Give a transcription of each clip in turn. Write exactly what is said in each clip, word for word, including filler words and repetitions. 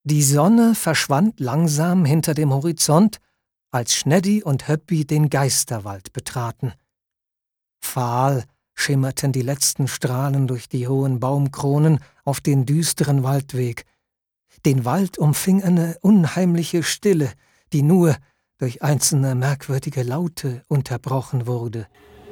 Die Sonne verschwand langsam hinter dem Horizont, als Schneddi und Höppi den Geisterwald betraten. Fahl schimmerten die letzten Strahlen durch die hohen Baumkronen auf den düsteren Waldweg. Den Wald umfing eine unheimliche Stille, die nur durch einzelne merkwürdige Laute unterbrochen wurde.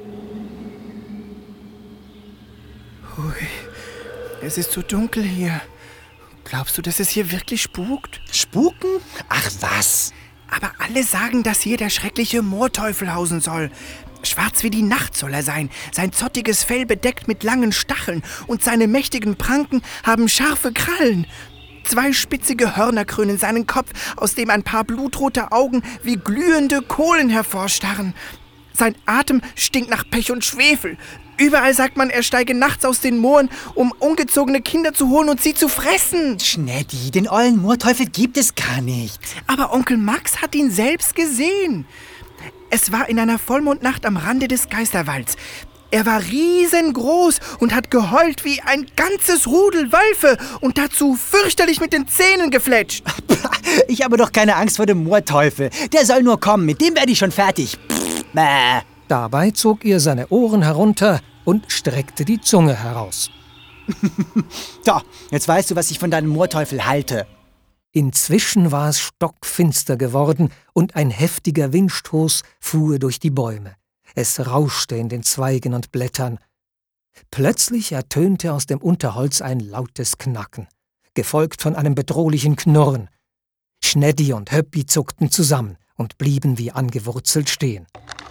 Hui, es ist so dunkel hier. Glaubst du, dass es hier wirklich spukt? Spuken? Ach was! Aber alle sagen, dass hier der schreckliche Moorteufel hausen soll. Schwarz wie die Nacht soll er sein, sein zottiges Fell bedeckt mit langen Stacheln und seine mächtigen Pranken haben scharfe Krallen. Zwei spitzige Hörner krönen seinen Kopf, aus dem ein paar blutrote Augen wie glühende Kohlen hervorstarren. Sein Atem stinkt nach Pech und Schwefel. Überall sagt man, er steige nachts aus den Mooren, um ungezogene Kinder zu holen und sie zu fressen. Schneddi, den ollen Moorteufel gibt es gar nicht. Aber Onkel Max hat ihn selbst gesehen. Es war in einer Vollmondnacht am Rande des Geisterwalds. Er war riesengroß und hat geheult wie ein ganzes Rudel Wölfe und dazu fürchterlich mit den Zähnen gefletscht. Ich habe doch keine Angst vor dem Moorteufel. Der soll nur kommen, mit dem werde ich schon fertig. Bäh. Dabei zog er seine Ohren herunter und streckte die Zunge heraus. So, jetzt weißt du, was ich von deinem Moorteufel halte. Inzwischen war es stockfinster geworden und ein heftiger Windstoß fuhr durch die Bäume. Es rauschte in den Zweigen und Blättern. Plötzlich ertönte aus dem Unterholz ein lautes Knacken, gefolgt von einem bedrohlichen Knurren. Schneddi und Höppi zuckten zusammen und blieben wie angewurzelt stehen.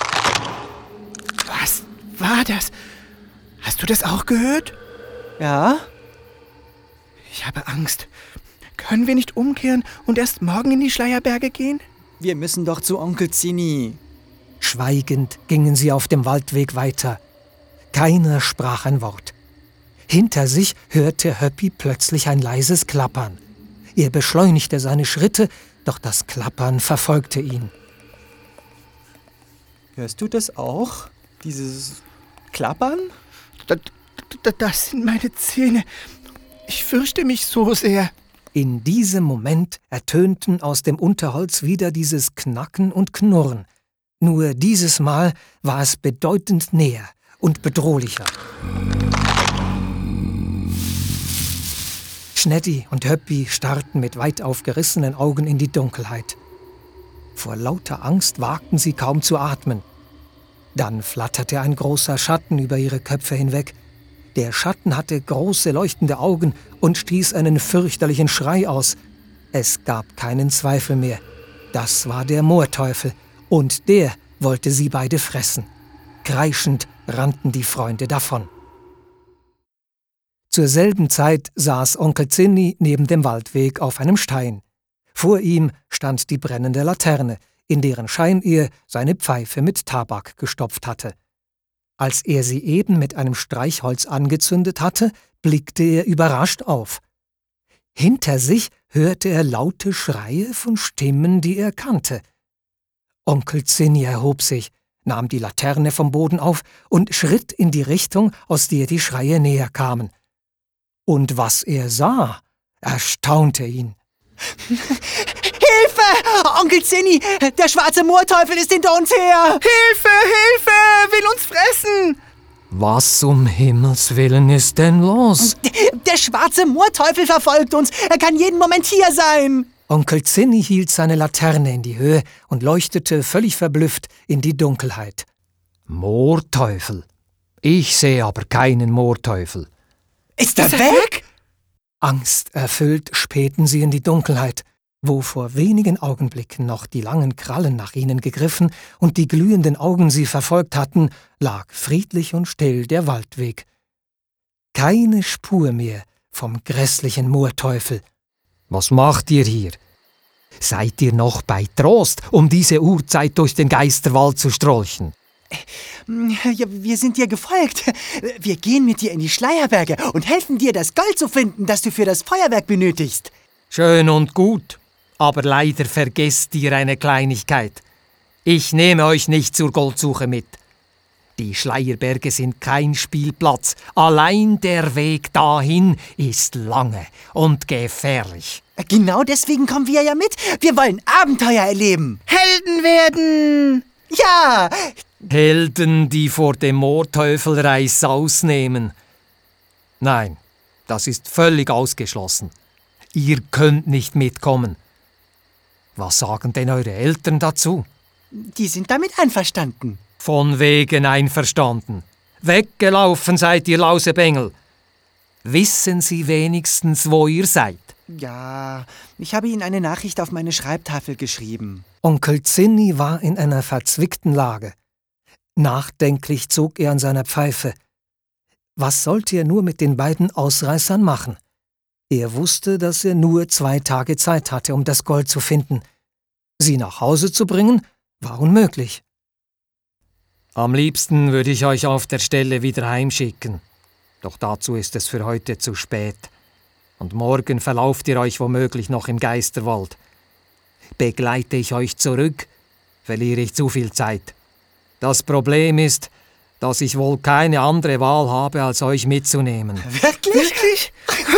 Was war das? Hast du das auch gehört? Ja? Ich habe Angst. Können wir nicht umkehren und erst morgen in die Schleierberge gehen? Wir müssen doch zu Onkel Zinni. Schweigend gingen sie auf dem Waldweg weiter. Keiner sprach ein Wort. Hinter sich hörte Höppi plötzlich ein leises Klappern. Er beschleunigte seine Schritte, doch das Klappern verfolgte ihn. Hörst du das auch? Dieses Klappern? Das, das, das sind meine Zähne. Ich fürchte mich so sehr. In diesem Moment ertönten aus dem Unterholz wieder dieses Knacken und Knurren. Nur dieses Mal war es bedeutend näher und bedrohlicher. Schneddi und Höppi starrten mit weit aufgerissenen Augen in die Dunkelheit. Vor lauter Angst wagten sie kaum zu atmen. Dann flatterte ein großer Schatten über ihre Köpfe hinweg. Der Schatten hatte große leuchtende Augen und stieß einen fürchterlichen Schrei aus. Es gab keinen Zweifel mehr. Das war der Moorteufel, und der wollte sie beide fressen. Kreischend rannten die Freunde davon. Zur selben Zeit saß Onkel Zinni neben dem Waldweg auf einem Stein. Vor ihm stand die brennende Laterne, in deren Schein er seine Pfeife mit Tabak gestopft hatte. Als er sie eben mit einem Streichholz angezündet hatte, blickte er überrascht auf. Hinter sich hörte er laute Schreie von Stimmen, die er kannte. Onkel Zinni erhob sich, nahm die Laterne vom Boden auf und schritt in die Richtung, aus der die Schreie näher kamen. Und was er sah, erstaunte ihn. Hilfe! Onkel Zinni, der schwarze Moorteufel ist hinter uns her! Hilfe, Hilfe! Will uns fressen! Was um Himmels Willen ist denn los? Der schwarze Moorteufel verfolgt uns. Er kann jeden Moment hier sein. Onkel Zinni hielt seine Laterne in die Höhe und leuchtete völlig verblüfft in die Dunkelheit. Moorteufel? Ich sehe aber keinen Moorteufel. Ist er weg? Angsterfüllt spähten sie in die Dunkelheit, wo vor wenigen Augenblicken noch die langen Krallen nach ihnen gegriffen und die glühenden Augen sie verfolgt hatten, lag friedlich und still der Waldweg. Keine Spur mehr vom grässlichen Moorteufel. Was macht ihr hier? Seid ihr noch bei Trost, um diese Uhrzeit durch den Geisterwald zu strolchen? Ja, wir sind dir gefolgt. Wir gehen mit dir in die Schleierberge und helfen dir, das Gold zu finden, das du für das Feuerwerk benötigst. Schön und gut, aber leider vergesst ihr eine Kleinigkeit. Ich nehme euch nicht zur Goldsuche mit. Die Schleierberge sind kein Spielplatz. Allein der Weg dahin ist lange und gefährlich. Genau deswegen kommen wir ja mit. Wir wollen Abenteuer erleben. Helden werden! Ja! Helden, die vor dem Moorteufel Reißaus nehmen. Nein, das ist völlig ausgeschlossen. Ihr könnt nicht mitkommen. Was sagen denn eure Eltern dazu? Die sind damit einverstanden. Von wegen einverstanden. Weggelaufen seid ihr Lausebengel. Wissen Sie wenigstens, wo ihr seid? Ja, ich habe Ihnen eine Nachricht auf meine Schreibtafel geschrieben. Onkel Zinni war in einer verzwickten Lage. Nachdenklich zog er an seiner Pfeife. Was sollte er nur mit den beiden Ausreißern machen? Er wusste, dass er nur zwei Tage Zeit hatte, um das Gold zu finden. Sie nach Hause zu bringen, war unmöglich. Am liebsten würde ich euch auf der Stelle wieder heimschicken. Doch dazu ist es für heute zu spät. Und morgen verlauft ihr euch womöglich noch im Geisterwald. Begleite ich euch zurück, verliere ich zu viel Zeit. Das Problem ist, dass ich wohl keine andere Wahl habe, als euch mitzunehmen. Wirklich? Wirklich?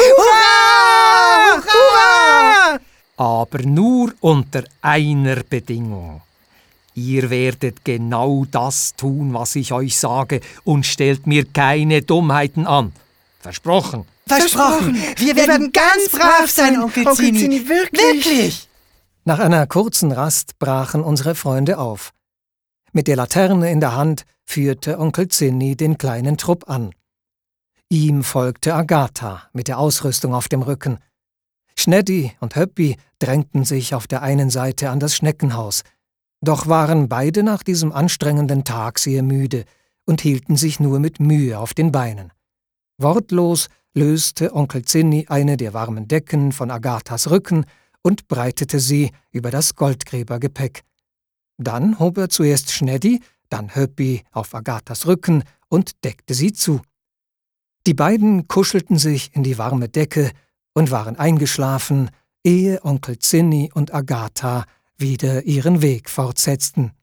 Hurra! Hurra! Aber nur unter einer Bedingung. Ihr werdet genau das tun, was ich euch sage, und stellt mir keine Dummheiten an. Versprochen. Versprochen! Wir werden ganz brav sein, Onkel Onkel Zinni. Zinni, wirklich? Wirklich! Nach einer kurzen Rast brachen unsere Freunde auf. Mit der Laterne in der Hand führte Onkel Zinni den kleinen Trupp an. Ihm folgte Agatha mit der Ausrüstung auf dem Rücken. Schneddi und Höppi drängten sich auf der einen Seite an das Schneckenhaus. Doch waren beide nach diesem anstrengenden Tag sehr müde und hielten sich nur mit Mühe auf den Beinen. Wortlos löste Onkel Zinni eine der warmen Decken von Agathas Rücken und breitete sie über das Goldgräbergepäck. Dann hob er zuerst Schneddi, dann Höppi auf Agathas Rücken und deckte sie zu. Die beiden kuschelten sich in die warme Decke und waren eingeschlafen, ehe Onkel Zinni und Agatha wieder ihren Weg fortsetzten.